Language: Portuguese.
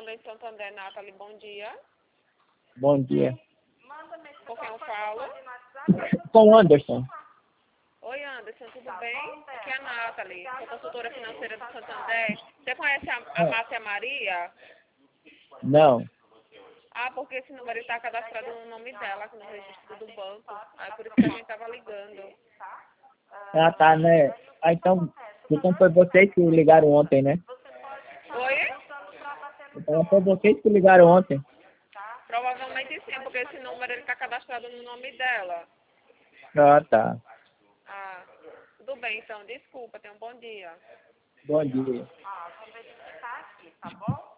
Corretora de Santander, Nathalie, bom dia. Bom dia. Com quem eu falo? Com o Anderson. Oi, Anderson, tudo bem? Aqui é a Nathalie, sou consultora financeira do Santander. Você conhece a Márcia Maria? Não. Ah, porque esse número está cadastrado no nome dela, aqui no registro do banco. Aí por isso que a gente estava ligando. Ah, tá, né? Ah, então foi vocês que ligaram ontem, né? Oi? Então foi vocês que ligaram ontem. Provavelmente sim, porque esse número está cadastrado no nome dela. Ah, tá. Ah, tudo bem, então. Desculpa, tenha um bom dia. Bom dia. Vou verificar aqui, tá bom?